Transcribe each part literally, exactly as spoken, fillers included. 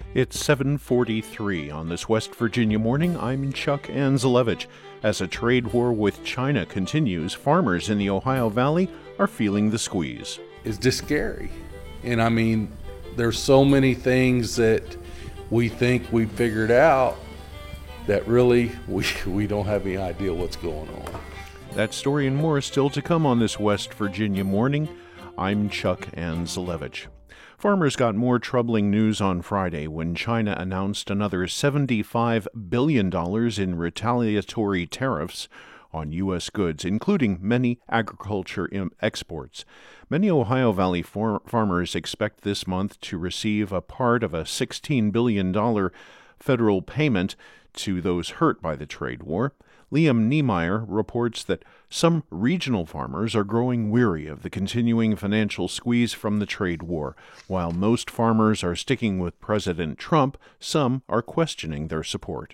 It's seven forty-three on this West Virginia morning. I'm Chuck Anzelevich. As a trade war with China continues, farmers in the Ohio Valley are feeling the squeeze. It's just scary. And I mean, there's so many things that we think we figured out that really we, we don't have any idea what's going on. That story and more is still to come on this West Virginia morning. I'm Chuck Anzelevich. Farmers got more troubling news on Friday when China announced another seventy-five billion dollars in retaliatory tariffs on U S goods, including many agriculture exports. Many Ohio Valley far- farmers expect this month to receive a part of a sixteen billion dollars federal payment to those hurt by the trade war. Liam Niemeyer reports that some regional farmers are growing weary of the continuing financial squeeze from the trade war. While most farmers are sticking with President Trump, some are questioning their support.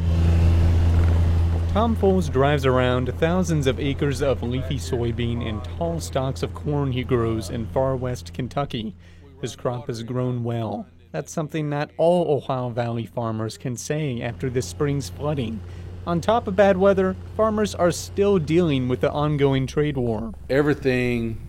Tom Foles drives around thousands of acres of leafy soybean and tall stalks of corn he grows in far west Kentucky. His crop has grown well. That's something not all Ohio Valley farmers can say after this spring's flooding. On top of bad weather, farmers are still dealing with the ongoing trade war. Everything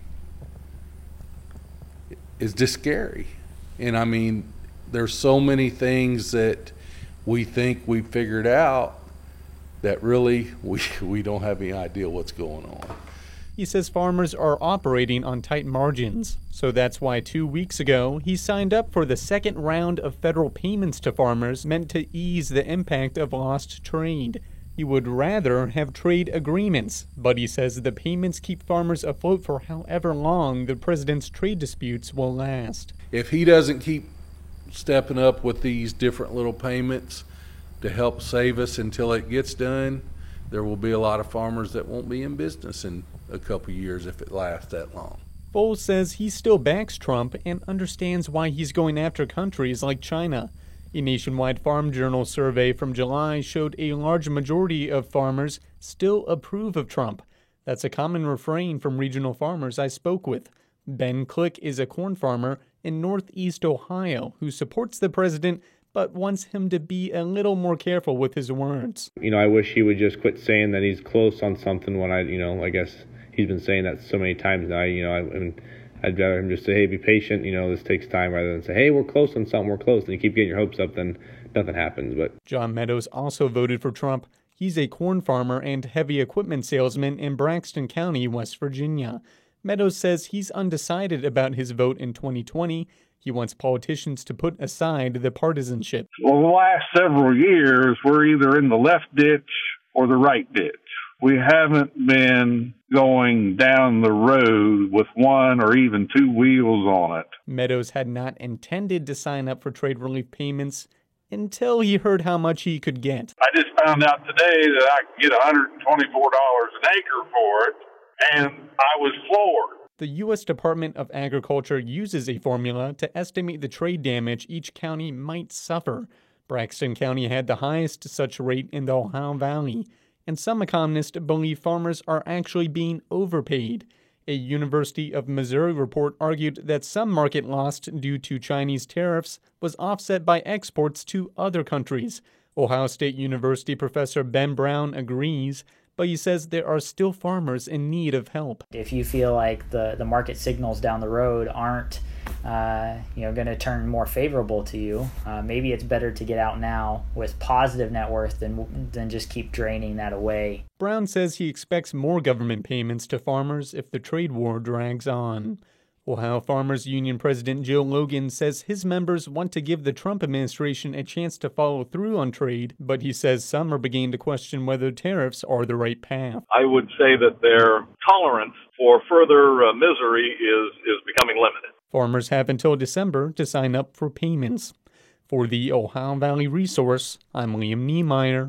is just scary. And I mean, there's so many things that we think we figured out that really we, we don't have any idea what's going on. He says farmers are operating on tight margins, so that's why two weeks ago he signed up for the second round of federal payments to farmers meant to ease the impact of lost trade. He would rather have trade agreements, but he says the payments keep farmers afloat for however long the president's trade disputes will last. If he doesn't keep stepping up with these different little payments to help save us until it gets done, there will be a lot of farmers that won't be in business in a couple years if it lasts that long. Foles says he still backs Trump and understands why he's going after countries like China. A nationwide Farm Journal survey from July showed a large majority of farmers still approve of Trump. That's a common refrain from regional farmers I spoke with. Ben Click is a corn farmer in northeast Ohio who supports the president but wants him to be a little more careful with his words. You know, I wish he would just quit saying that he's close on something when I, you know, I guess he's been saying that so many times now. You know, I, I mean, I'd rather him just say, hey, be patient, you know, this takes time, rather than say, hey, we're close on something, we're close, and you keep getting your hopes up, then nothing happens. But John Meadows also voted for Trump. He's a corn farmer and heavy equipment salesman in Braxton County, West Virginia. Meadows says he's undecided about his vote in twenty twenty. He wants politicians to put aside the partisanship. Well, the last several years, we're either in the left ditch or the right ditch. We haven't been going down the road with one or even two wheels on it. Meadows had not intended to sign up for trade relief payments until he heard how much he could get. I just found out today that I could get one hundred twenty-four dollars an acre for it, and I was floored. The U S Department of Agriculture uses a formula to estimate the trade damage each county might suffer. Braxton County had the highest such rate in the Ohio Valley, and some economists believe farmers are actually being overpaid. A University of Missouri report argued that some market lost due to Chinese tariffs was offset by exports to other countries. Ohio State University professor Ben Brown agrees, but he says there are still farmers in need of help. If you feel like the, the market signals down the road aren't uh, you know, going to turn more favorable to you, uh, maybe it's better to get out now with positive net worth than, than just keep draining that away. Brown says he expects more government payments to farmers if the trade war drags on. Ohio Farmers Union President Joe Logan says his members want to give the Trump administration a chance to follow through on trade, but he says some are beginning to question whether tariffs are the right path. I would say that their tolerance for further uh, misery is, is becoming limited. Farmers have until December to sign up for payments. For the Ohio Valley Resource, I'm Liam Niemeyer.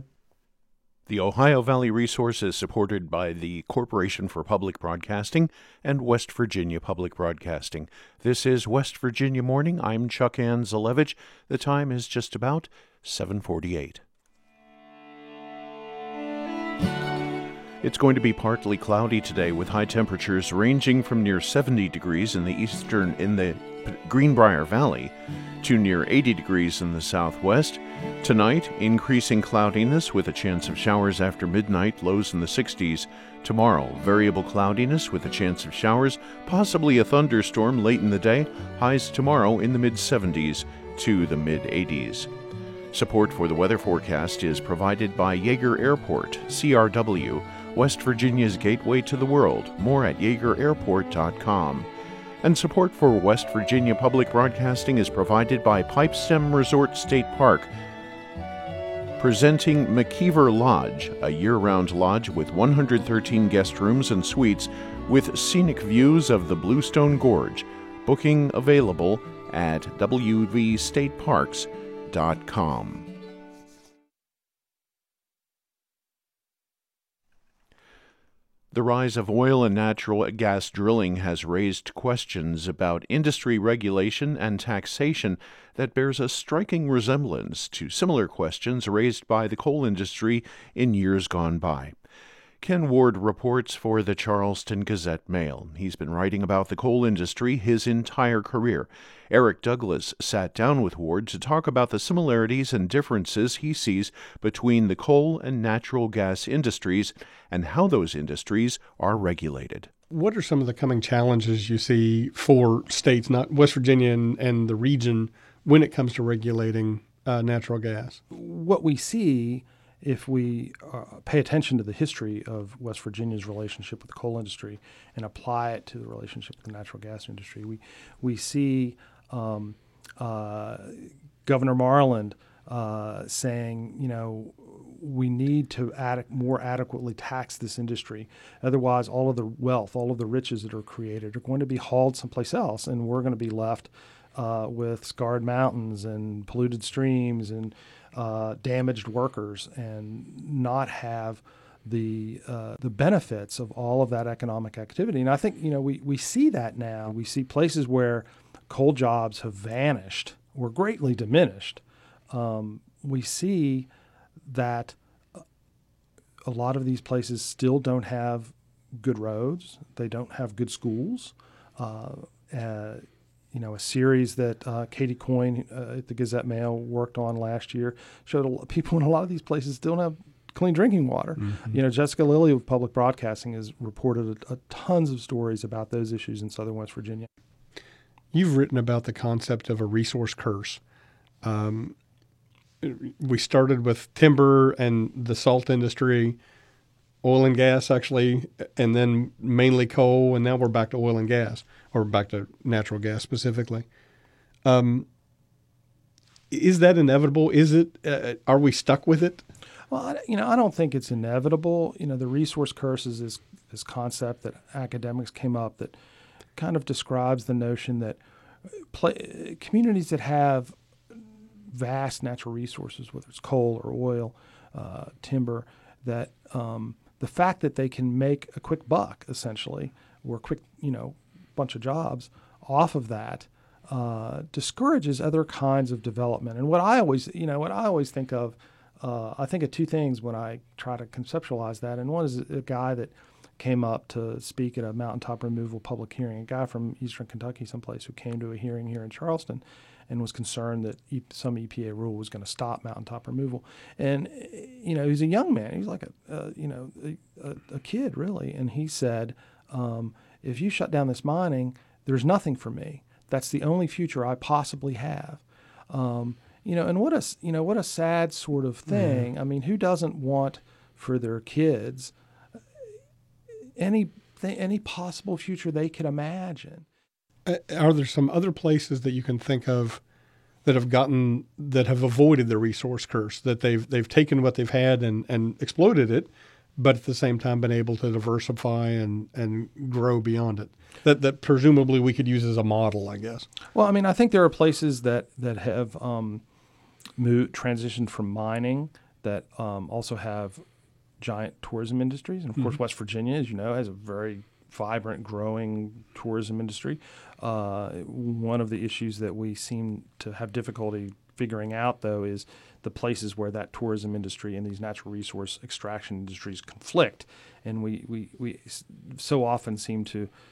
The Ohio Valley Resource is supported by the Corporation for Public Broadcasting and West Virginia Public Broadcasting. This is West Virginia Morning. I'm Chuck Anzelevich. The time is just about seven forty-eight. It's going to be partly cloudy today with high temperatures ranging from near seventy degrees in the eastern in the Greenbrier Valley to near eighty degrees in the southwest. Tonight, increasing cloudiness with a chance of showers after midnight, lows in the sixties. Tomorrow, variable cloudiness with a chance of showers, possibly a thunderstorm late in the day, highs tomorrow in the mid-seventies to the mid-eighties. Support for the weather forecast is provided by Yeager Airport, C R W, West Virginia's gateway to the world. More at yeager airport dot com. And support for West Virginia Public Broadcasting is provided by Pipestem Resort State Park, presenting McKeever Lodge, a year-round lodge with one hundred thirteen guest rooms and suites with scenic views of the Bluestone Gorge. Booking available at w v state parks dot com. The rise of oil and natural gas drilling has raised questions about industry regulation and taxation that bears a striking resemblance to similar questions raised by the coal industry in years gone by. Ken Ward reports for the Charleston Gazette-Mail. He's been writing about the coal industry his entire career. Eric Douglas sat down with Ward to talk about the similarities and differences he sees between the coal and natural gas industries and how those industries are regulated. What are some of the coming challenges you see for states, not West Virginia and, and the region, when it comes to regulating uh, natural gas? What we see, if we uh, pay attention to the history of West Virginia's relationship with the coal industry and apply it to the relationship with the natural gas industry, we we see um, uh, Governor Marland uh, saying, you know, we need to ad- more adequately tax this industry. Otherwise, all of the wealth, all of the riches that are created are going to be hauled someplace else, and we're going to be left uh, with scarred mountains and polluted streams and Uh, damaged workers, and not have the uh, the benefits of all of that economic activity. And I think, you know, we, we see that now. We see places where coal jobs have vanished or greatly diminished. Um, we see that a lot of these places still don't have good roads. They don't have good schools. Uh, uh, You know, a series that uh, Katie Coyne uh, at the Gazette-Mail worked on last year showed a lot, people in a lot of these places still don't have clean drinking water. Mm-hmm. You know, Jessica Lilly of Public Broadcasting has reported a, a tons of stories about those issues in southern West Virginia. You've written about the concept of a resource curse. Um, we started with timber and the salt industry, oil and gas actually, and then mainly coal, and now we're back to oil and gas, or back to natural gas specifically. Um, is that inevitable? Is it? Uh, are we stuck with it? Well, I, you know, I don't think it's inevitable. You know, the resource curse is this, this concept that academics came up that kind of describes the notion that play, communities that have vast natural resources, whether it's coal or oil, uh, timber, that um, the fact that they can make a quick buck, essentially, or a quick, you know, bunch of jobs off of that, uh, discourages other kinds of development. And what I always, you know, what I always think of, uh, I think of two things when I try to conceptualize that. And one is a guy that came up to speak at a mountaintop removal public hearing, a guy from eastern Kentucky someplace who came to a hearing here in Charleston and was concerned that e- some E P A rule was going to stop mountaintop removal. And, you know, he's a young man. He's like a, uh, you know, a, a kid, really. And he said, um, if you shut down this mining, there's nothing for me. That's the only future I possibly have. Um, you know, and what a, you know, what a sad sort of thing. Mm-hmm. I mean, who doesn't want for their kids any any possible future they could imagine? Uh, are there some other places that you can think of that have gotten that have avoided the resource curse, that they've they've taken what they've had and, and exploited it, but at the same time been able to diversify and, and grow beyond it? That that presumably we could use as a model, I guess. Well, I mean, I think there are places that that have um, moved, transitioned from mining that um, also have giant tourism industries. And of mm-hmm. course, West Virginia, as you know, has a very vibrant, growing tourism industry. Uh, one of the issues that we seem to have difficulty figuring out, though, is the places where that tourism industry and these natural resource extraction industries conflict. And we, we, we so often seem to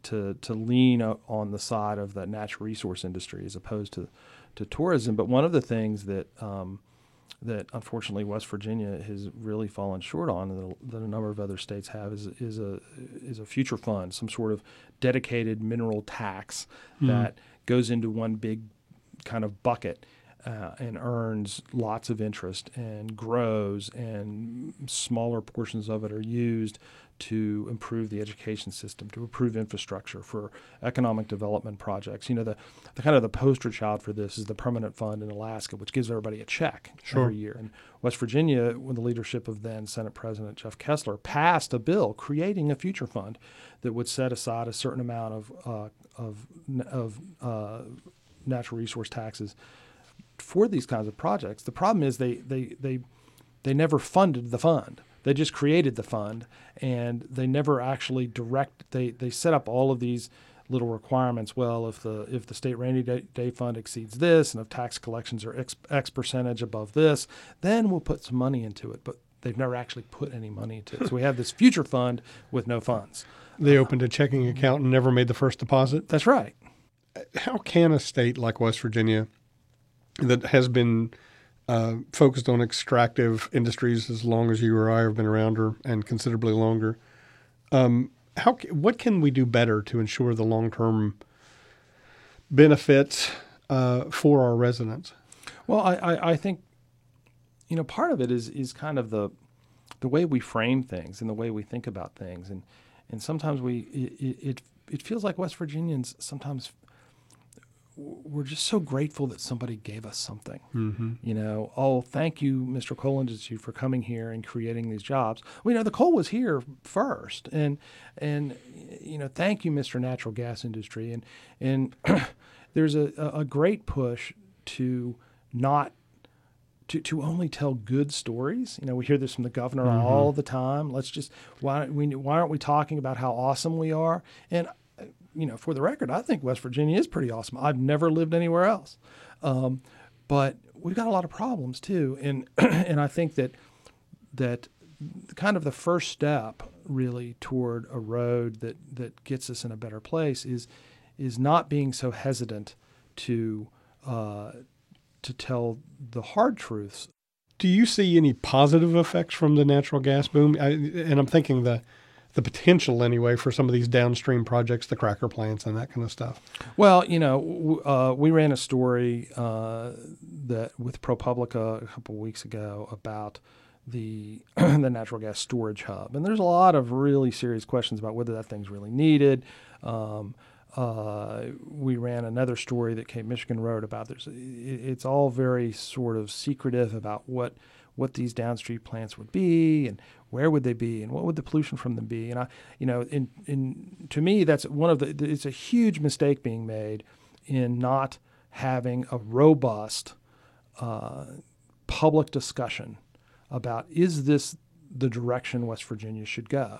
to to lean on the side of the natural resource industry as opposed to to tourism. But one of the things that um, that unfortunately West Virginia has really fallen short on, and that a number of other states have, is is a is a future fund, some sort of dedicated mineral tax mm. that goes into one big kind of bucket uh, and earns lots of interest and grows, and smaller portions of it are used to improve the education system, to improve infrastructure for economic development projects. You know, the, the kind of the poster child for this is the Permanent Fund in Alaska, which gives everybody a check sure. every year. And West Virginia, with the leadership of then Senate President Jeff Kessler, passed a bill creating a future fund that would set aside a certain amount of uh, of of uh, natural resource taxes for these kinds of projects. The problem is they they they they never funded the fund. They just created the fund, and they never actually direct. They they set up all of these little requirements. Well, if the if the state rainy day, day fund exceeds this, and if tax collections are X, X percentage above this, then we'll put some money into it. But they've never actually put any money into it. So we have this future fund with no funds. They opened a checking account and never made the first deposit? That's right. How can a state like West Virginia that has been uh, focused on extractive industries as long as you or I have been around, or and considerably longer, um, how what can we do better to ensure the long-term benefits uh, for our residents? Well, I, I, I think, you know, part of it is is kind of the the way we frame things and the way we think about things, and and sometimes we it it, it feels like West Virginians sometimes we're just so grateful that somebody gave us something. Mm-hmm. You know, oh, thank you, Mister Coal Institute, for coming here and creating these jobs. Well, you know, the coal was here first, and and you know, thank you, Mister Natural Gas Industry, and and there's a, a great push to not to to only tell good stories. You know, we hear this from the governor mm-hmm. all the time. Let's just why we why aren't we talking about how awesome we are? And you know, for the record, I think West Virginia is pretty awesome. I've never lived anywhere else, um, but we've got a lot of problems too. And and I think that that kind of the first step really toward a road that that gets us in a better place is is not being so hesitant to uh, to tell the hard truths. Do you see any positive effects from the natural gas boom? I, and I'm thinking the the potential anyway for some of these downstream projects, the cracker plants and that kind of stuff. Well, you know, uh, we ran a story uh, that with ProPublica a couple of weeks ago about the the natural gas storage hub, and there's a lot of really serious questions about whether that thing's really needed. Um, uh, we ran another story that Cape Michigan wrote about. There's, it's all very sort of secretive about what what these downstream plants would be and where would they be and what would the pollution from them be. And I, you know, in in to me, that's one of the. It's a huge mistake being made in not having a robust uh, public discussion about, is this the direction West Virginia should go?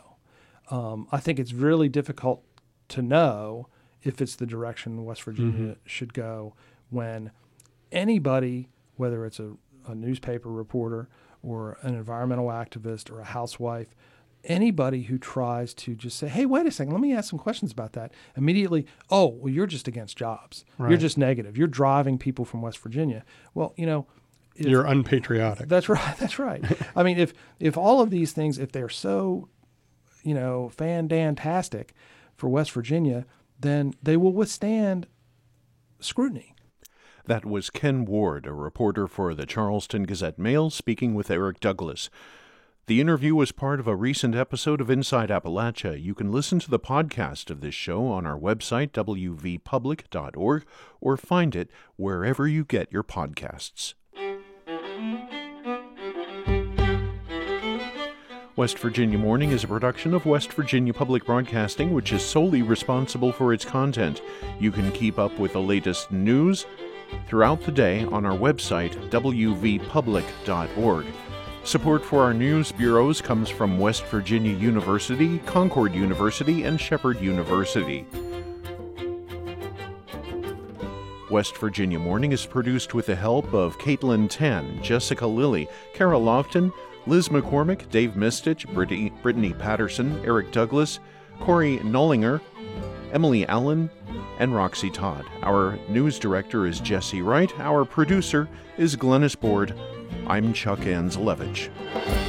Um, I think it's really difficult to know if it's the direction West Virginia mm-hmm. should go when anybody, whether it's a, a newspaper reporter or an environmental activist or a housewife, anybody who tries to just say, hey, wait a second, let me ask some questions about that, immediately, oh, well, you're just against jobs. Right. You're just negative. You're driving people from West Virginia. Well, you know, if, you're unpatriotic. That's right. That's right. I mean, if if all of these things, if they're so, you know, fantastic for West Virginia, then they will withstand scrutiny. That was Ken Ward, a reporter for the Charleston Gazette-Mail, speaking with Eric Douglas. The interview was part of a recent episode of Inside Appalachia. You can listen to the podcast of this show on our website, w v public dot org, or find it wherever you get your podcasts. West Virginia Morning is a production of West Virginia Public Broadcasting, which is solely responsible for its content. You can keep up with the latest news throughout the day on our website, w v public dot org. Support for our news bureaus comes from West Virginia University, Concord University, and Shepherd University. West Virginia Morning is produced with the help of Caitlin Tan, Jessica Lilly, Kara Lofton, Liz McCormick, Dave Mistich, Brittany, Brittany Patterson, Eric Douglas, Corey Nollinger, Emily Allen, and Roxy Todd. Our news director is Jesse Wright. Our producer is Glennis Board. I'm Chuck Anzalevich.